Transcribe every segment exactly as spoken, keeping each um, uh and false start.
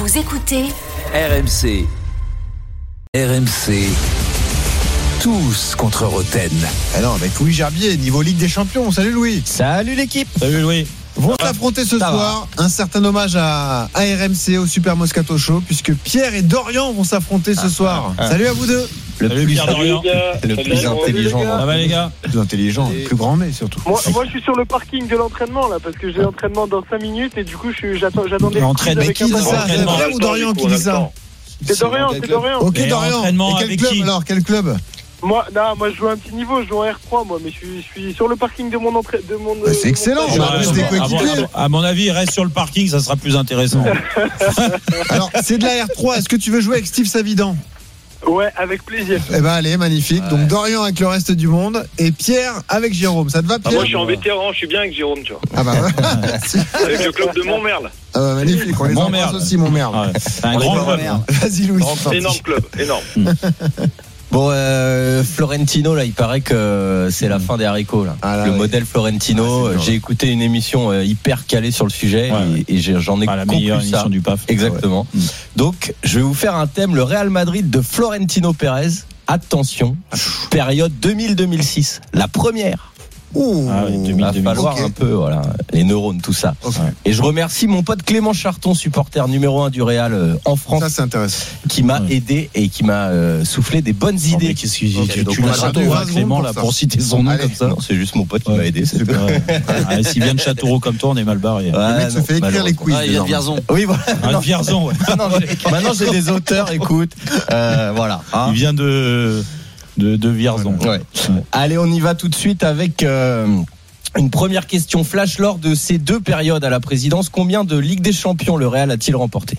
Vous écoutez R M C. R M C. Tous contre Roten. Alors avec Louis Gerbier, niveau Ligue des Champions. Salut Louis. Salut l'équipe. Salut Louis. Vont s'affronter ce Ça soir va. Un certain hommage à, à R M C au Super Moscato Show, puisque Pierre et Dorian vont s'affronter ce ah, soir. ah, Salut à vous deux. Le Salut plus, Pierre Dorian. le plus Salut, intelligent. les gars. Ça va les gars? Le plus intelligent, le plus grand nez surtout. Moi, moi, je suis sur le parking de l'entraînement là, parce que j'ai l'entraînement dans cinq minutes et du coup, je suis, j'attends, j'attends des. L'entraînement. Mais qui dit ça? C'est vrai ou Dorian qui dit ça? C'est Dorian, c'est Dorian. Ok Et Dorian. entraînement Et quel avec club qui alors? Quel club? Moi, non, moi, je joue un petit niveau, je joue en R trois, moi, mais je suis, je suis sur le parking de mon entrée, de mon. Bah, c'est excellent. mon- On va plus des coéquipiers. À mon avis, reste sur le parking, ça sera plus intéressant. Alors c'est de la R trois. Est-ce que tu veux jouer avec Steve Savidan? Ouais, avec plaisir. Eh ben allez, magnifique. Donc Dorian avec le reste du monde et Pierre avec Jérôme. Ça te va Ah, Pierre? moi je suis en vétéran, je suis bien avec Jérôme, tu vois. Ah bah Avec le club de Montmerle. ah bah, magnifique. On les Montmerle. embrasse aussi, mon merde. Ouais, c'est un On est grand pas club. merde. Vas-y Louis. Énorme club, énorme. Bon, euh, Florentino, là, il paraît que c'est la fin des haricots. Là. Ah là, le ouais. modèle Florentino. Ah, c'est dur. J'ai écouté une émission euh, hyper calée sur le sujet Ouais. et, et j'ai- j'en ai Pas la conclu meilleure ça. émission du P A F. Exactement. Ouais. Donc, je vais vous faire un thème, le Real Madrid de Florentino Pérez. Attention, période deux mille deux mille six, la première. Ouh. Ah oui, deux mille, Il va deux mille. falloir Ok. un peu, voilà, les neurones, tout ça. Ok. Et je remercie mon pote Clément Charton, supporter numéro un du Real euh, en France, Ça c'est intéressant. qui m'a Ouais. aidé et qui m'a euh, soufflé des bonnes Non, mais idées. qu'est-ce que Ok, tu, donc tu on l'as va Château, attendre hein, vingt Clément, secondes là, pour pour ça. citer son nom Allez. comme ça. Non, c'est juste mon pote qui Ouais. m'a aidé. c'est tout. Ouais. Ah, S'il vient de Châteauroux comme toi, on est mal barré. Ouais, Le mec se non, fait écrire les malheureusement. quiz. Ah, il vient de désormais. Vierzon. Oui, voilà. Ah, Non, Vierzon, ouais. maintenant, j'ai, maintenant, j'ai des auteurs, écoute. Euh, voilà. hein. Il vient de, de, de Vierzon. Ouais. Allez, on y va tout de suite avec euh, une première question flash. Lors de ces deux périodes à la présidence, combien de Ligue des Champions le Real a-t-il remporté?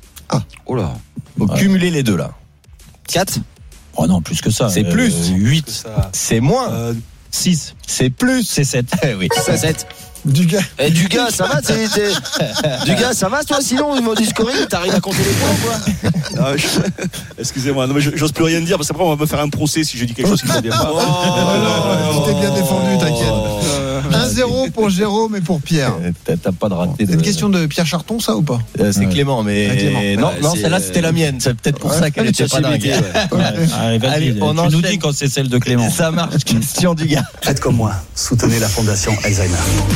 Oh là. Faut Ouais. cumuler les deux là. quatre Oh non, plus que ça. C'est plus. huit. C'est moins. six. C'est plus. C'est sept. Eh oui. sept Du gars. Eh, du gars, ça va t'es, t'es- Du gars, ça va toi? Sinon, ils m'ont dit scoring, t'arrives à compter les points ou quoi? Ah, je- Excusez-moi, non, mais j'ose plus rien dire parce qu'après on va me faire un procès si je dis quelque chose qui ne vient pas. Oh, tu t'es bien défendu, t'inquiète. un zéro pour Jérôme et pour Pierre. Euh, T'as, t'as pas de raté. C'est de... une question de Pierre Charton, ça ou pas? Euh, c'est Ouais. Clément, mais Ah, Clément. non, Ouais, non, c'est- celle-là c'était la mienne. C'est peut-être pour Ouais. ça qu'elle était pas dingue. Allez, vas-y. Allez, on tu enchaîne. nous dis quand c'est celle de Clément. Ça marche. Question du gars. Faites comme moi, soutenez la fondation Alzheimer.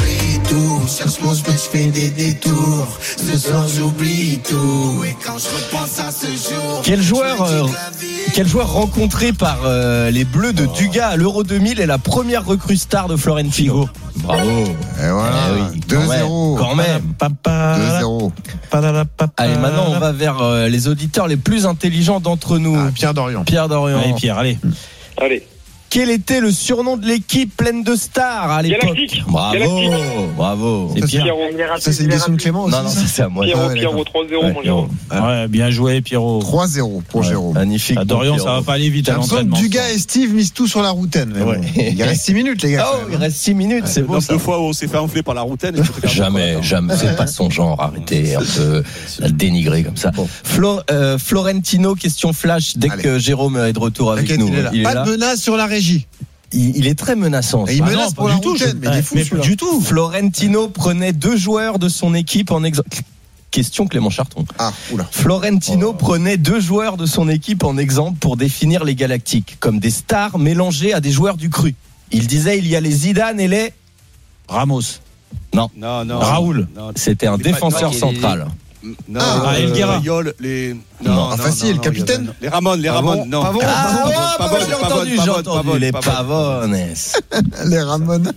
Chaque moment je fais des détours. Ce soir j'oublie tout. Et quand je repense à ce jour, Quel joueur, euh, quel joueur rencontré par euh, les Bleus de Dugas à l'Euro deux mille est la première recrue star de Florentino? Bravo. Et voilà. Eh oui, deux quand même, zéro. Quand même. deux zéro. Allez, maintenant on va vers euh, les auditeurs les plus intelligents d'entre nous. Ah, Pierre Dorian. Pierre Dorian. Allez, Pierre, allez. Allez. Quel était le surnom de l'équipe pleine de stars à l'époque? Galactique. Bravo, Galactique. bravo. C'est Pierre. Pierrot. Ça c'est une question de Clément aussi. Non, non, ça ça c'est à moi. Pierrot, ouais, Pierrot, d'accord. trois zéro, Ouais, mon Jérôme. Ouais, bien joué, Pierrot. trois zéro pour Ouais. Jérôme. Magnifique. À Dorian, ça va pas aller vite J'ai à l'impression que l'entraînement. Dugas et Steve misent tout sur la routaine. mais Ouais. bon, il reste six minutes, les gars. Oh, quand il même. reste six minutes, c'est beau Donc ça. deux fois où on s'est fait enfler par la routaine. Jamais, jamais, c'est pas son genre, arrêtez un peu à le dénigrer comme ça. Flo, euh, Florentino, question flash, dès Allez. que Jérôme est de retour avec T'inquiète, nous. il est là. Il est Pas là. de menace sur la régie. Il, il est très menaçant. Et il ça. menace non, pour pas la du tout, routaine, je- mais il est fou mais celui-là. du tout. Florentino prenait deux joueurs de son équipe en exemple. Question Clément Charton. Ah, oula. Florentino prenait deux joueurs de son équipe en exemple pour définir les Galactiques, comme des stars mélangées à des joueurs du cru. Il disait il y a les Zidane et les... Ramos. Non, non. Raoul. Non, C'était un Les- défenseur les- central. non, Ah, euh, Elguera. Yol, les. Non, ah, facile, capitaine. non, non. Les Ramon, les Ramon, non. Pavon. Ah, Pavone, ouais, bah, Pavone, j'ai Pavone, entendu, j'ai Pavone, entendu, Pavone, les Pavone. Pavones. Les Ramones.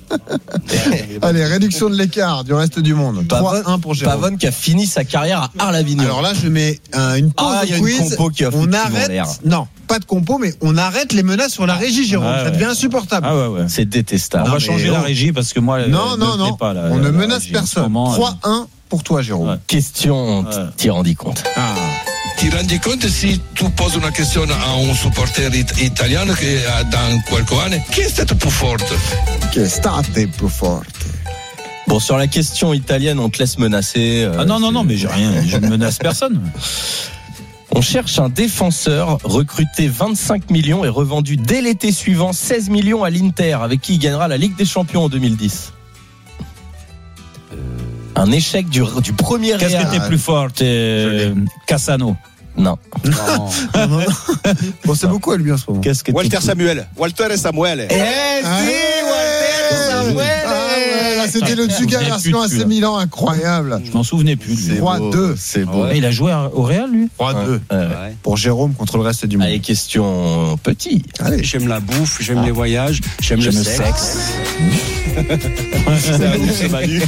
Allez, réduction de l'écart du reste du monde. Pavone- trois un pour Jérôme. Pavone qui a fini sa carrière à Arlavignon. Alors là, je mets euh, une pause Ah, il y a au une quiz. compo qui a On foutu arrête. dans l'air. Non, pas de compo, mais on arrête les menaces sur la régie, Jérôme. Ah, Ça ouais. devient insupportable. Ah ouais, ouais. c'est détestable. On va mais changer oh. la régie parce que moi, Non, elle non, me plaît non. pas, la- On ne la menace régie en ce personne. moment, trois un pour toi, Jérôme. Ouais. Question, Ah. t- t'y rendi compte. Ah. Ti rendi conto si tu poses una questione a un supporter it- italiano che ha dans qualche anno chi è stato più forte? Che state più forte. Bon, sur la question italienne, on te laisse menacer. euh, Ah non, non, c'est- non, mais j'ai rien, je ne menace personne. On cherche un défenseur recruté vingt-cinq millions et revendu dès l'été suivant seize millions à l'Inter, avec qui il gagnera la Ligue des Champions en deux mille dix. Un échec du, du premier Qu'est-ce Real. qui était plus fort euh, Cassano. Non. Non, non, non. Bon, c'est beaucoup à lui en ce moment. Qu'est-ce que Walter Samuel. Walter et Samuel. Eh, Ah, si, Walter Samuel. Ah ouais, là, c'était le Je Tuga m'en souvenais version plus, A C Milan, incroyable. Je m'en souvenais plus. lui. trois deux. C'est beau. Ouais, il a joué au Real, lui. trois deux. Ouais. Ouais. Pour Jérôme contre le reste du monde. Allez, question petit. Allez. J'aime la bouffe, j'aime les voyages, j'aime le J'aime le sexe. C'est Manu.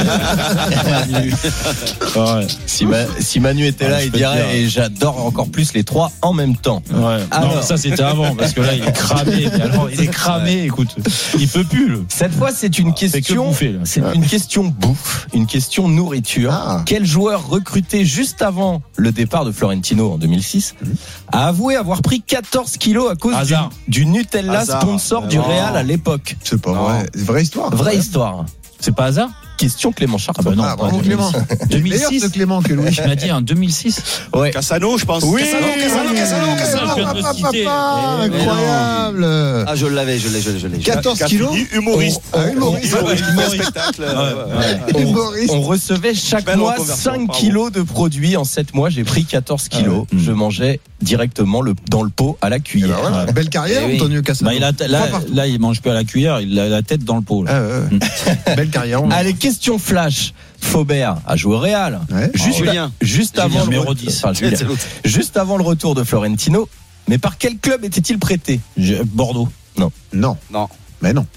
Ouais. Si, Ma- si Manu était Ah, là, je il peux te dirait dire. et j'adore encore plus les trois en même temps. Ouais. Alors. Non, ça c'était avant parce que là il est cramé. Mais alors il est cramé. Écoute, il peut plus. Le. Cette fois, c'est une fait que question. bouffer, là. C'est une question bouffe, une question nourriture. Ah. Quel joueur recruté juste avant le départ de Florentino en deux mille six a avoué avoir pris quatorze kilos à cause du, Hasard. du Nutella Hasard. sponsor du Non. Real à l'époque? C'est pas Non. vrai. C'est vraie histoire. Vraie histoire. C'est pas hasard. Question Clément Chartrand. Ah bah non, Ah, pas bravo Clément. deux mille Meilleur six. ce Clément que Louis. Tu m'as dit en deux mille six. Ouais. Cassano, je pense. Oui, Cassano, Cassano, oui, Cassano, oui, Cassano. je viens de le papa, citer. papa, Eh, mais incroyable. Ah, je l'avais, je l'ai, je l'ai, je l'ai. quatorze kilos. Cafini, humoriste. Ah, humoriste. Humoriste, Humoriste. spectacle. Ouais, ouais, ouais. Humoriste. On recevait chaque Belle mois reconversion, cinq bravo. kilos de produits. En sept mois, j'ai pris quatorze kilos. Ah ouais. Je mangeais directement le, dans le pot à la Eh ben cuillère. voilà. Belle carrière, Eh oui. Antonio Cassano. Bah, il a, là, Trois partout. là, il mange plus à la cuillère. Il a la tête dans le pot. Là. Ah, ouais, ouais. Belle carrière. on- Allez, question flash. Faubert a joué au Real. Ouais. Juste, Julien. juste Julien, avant le numéro re- dix. enfin, Julien. C'est l'autre. Juste avant le retour de Florentino. Mais par quel club était-il prêté? Je- Bordeaux. Non. Non. Mais non.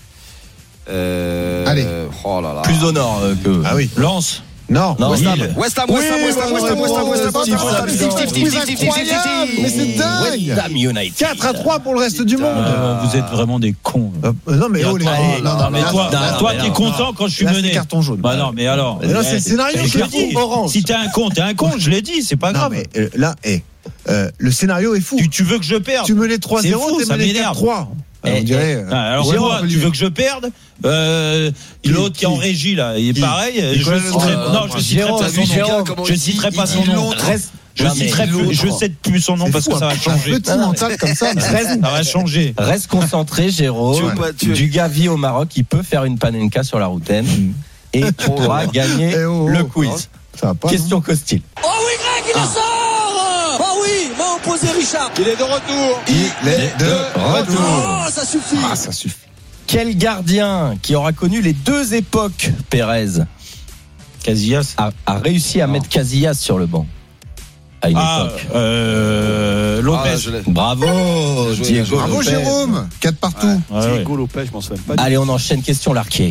Euh... Allez. Oh là là. Plus au nord euh, que. Ah oui. Lens. Non, non. West Ham, Lille. West Ham, West Ham, West Ham, West Ham, West Ham, West Ham, Steve, West Ham, Steve, Steve, Steve, Steve, Steve, Steve, Steve, Steve, incroyable. Mais c'est dingue. West Ham United. quatre à trois pour le reste du monde. Euh, vous êtes vraiment des cons. Euh, Non, mais Et oh, les toi, gars. allez, Non, non, non, mais là, toi, là, toi, là, t'es là, content quand je suis là, mené. c'est carton jaune. Bah non, mais alors. Mais non, c'est le scénario, Je je l'ai l'ai dit. dit. Orange. Si t'es un con, t'es un con. Je l'ai dit. C'est pas Non, grave. mais euh, là, eh, euh, le scénario est fou. Tu, tu veux que je perde? Tu menais trois C'est zéro, fou, t'es ça mené m'énerve. quatre trois. Eh, On dirait. euh, Ah, alors ouais, c'est moi, on peut tu lui- veux que je perde euh, L'autre qui est en qui régie là, il est Qui pareil. Je Nicolas citerai, Ledoux. non, je citerai Jérôme, pas son nom. Jérôme, Je citerai pas son nom. Reste. Je Non, mais citerai plus, je cite plus son nom C'est parce fou, que ça va un changer. Petit mental comme ça. mais- Reste, Ça va changer. reste concentré, Jérôme. Tu veux pas- tu veux- Du gars vit au Maroc, il peut faire une panenka sur la routaine. Et tu Oh là pourras là. gagner Eh oh, oh, le oh. quiz. Ça va pas. Question Costil. Oh oui, Greg, il le sort. Oh oui, m'a opposé Richard. Il est de retour. Il est de retour. Oh, ça suffit. Ah, ça suffit. Quel gardien qui aura connu les deux époques, Pérez, Casillas. a, a réussi à mettre Casillas sur le banc à une Ah, époque? euh, Lopez. Ah, je l'ai. Bravo, joué, Diego bien joué. Bravo Lopez. Jérôme. quatre partout. Ouais, ouais. Diego Lopez, je m'en souviens pas. Allez, on enchaîne. Question Larquier.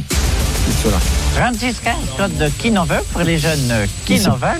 Francisca, code de qui n'en veut pour les jeunes qui n'en veulent.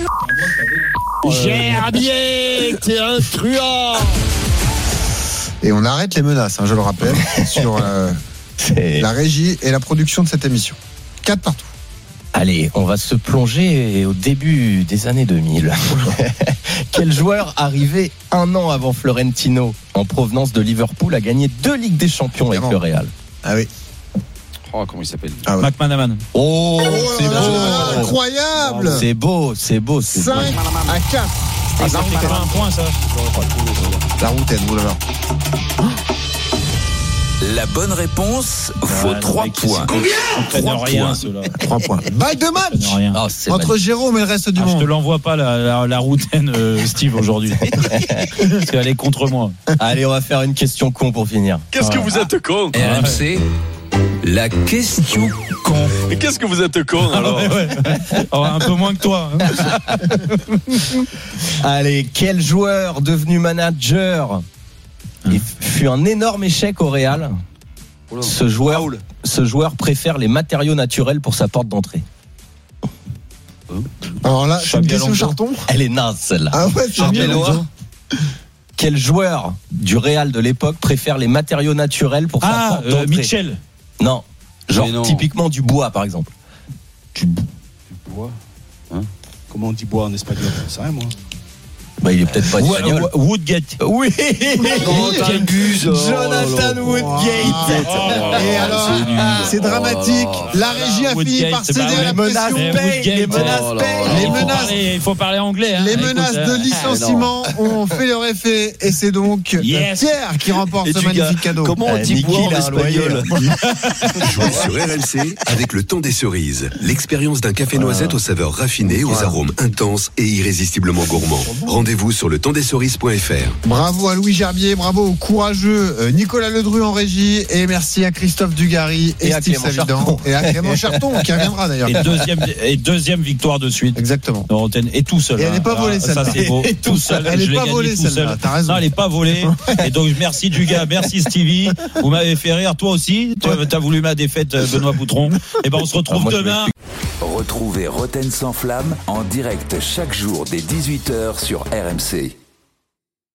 Gerbier, t'es un truand. Et on arrête les menaces, hein, je le rappelle, sur euh, C'est- la régie et la production de cette émission. quatre partout. Allez, on va se plonger au début des années deux mille. Quel joueur arrivé un an avant Florentino en provenance de Liverpool a gagné deux Ligues des Champions avec Évidemment. le Real? Ah oui. Oh, comment il s'appelle? Ah ouais. McManaman. Oh, c'est là là, beau. incroyable. C'est beau, c'est beau, c'est beau. cinq à quatre. Ah, ça fait pas un point ça. La routaine, vous l'avez. La bonne réponse vaut Ouais, trois mec, points. Ils prennent Trois rien points. ceux-là. trois points. Balle de Ils match prennent rien. Oh, c'est entre Jérôme et le reste du Ah, je te monde. l'envoie pas la, la, la routaine euh, Steve aujourd'hui. Parce qu'elle est contre moi. magnifique. Allez, on va faire une question con pour finir. Qu'est-ce que vous êtes con? R M C, la question con. Mais qu'est-ce que vous êtes con alors? Ouais, ouais. Oh, un peu moins que toi. hein. Allez, quel joueur devenu manager et fut un énorme échec au Real? Oula. Ce joueur, ce joueur préfère les matériaux naturels pour sa porte d'entrée. Alors là, c'est une Xabi question Alonso. charton. Elle est naze celle-là. Ah ouais, c'est Xabi bien. Alonso. Quel joueur du Real de l'époque préfère les matériaux naturels pour sa Ah, porte euh, d'entrée? Mitchell. Non, genre Mais non. typiquement du bois par exemple. Bois. Hein? Comment on dit bois en espagnol? C'est rien, moi. Bah, il est peut-être pas espagnol. Woodgate. Oui. Oh, t'abuses. Jonathan Woodgate. Et alors, c'est dramatique. La régie a fini par céder à la pression. Les menaces payent. Les menaces. Il faut parler anglais. Hein. Les Écoute, menaces hein. de licenciement ont fait leur effet et c'est donc Yes. Pierre qui remporte Et ce du magnifique gars, cadeau. comment on dit Niki, boire en il a un espagnol? Jouez sur R M C avec le temps des cerises. L'expérience d'un café noisette aux saveurs raffinées, aux arômes intenses et irrésistiblement gourmands. Rendez-vous sur le temps des cerises point f r. Bravo à Louis Gerbier, bravo au courageux euh, Nicolas Ledru en régie et merci à Christophe Dugarry et, Et à Steve Clément Savidan Charton. et à Clément Charton qui reviendra d'ailleurs. Et deuxième, et deuxième victoire de suite. Exactement. Roten. Et tout seul. Et elle n'est hein. pas volée, Ah, celle-là. Ça c'est beau. Et tout seul. Elle Je n'est l'ai pas gagné volée tout celle-là, seul. t'as raison. Non, elle n'est pas volée. Et donc merci Dugas, merci Stevie. Vous m'avez fait rire, toi aussi. Tu as voulu ma défaite, Benoît Boutron. Et ben on se retrouve Ah, moi, je demain. Retrouvez Roten sans flamme en direct chaque jour dès dix-huit heures sur R M C.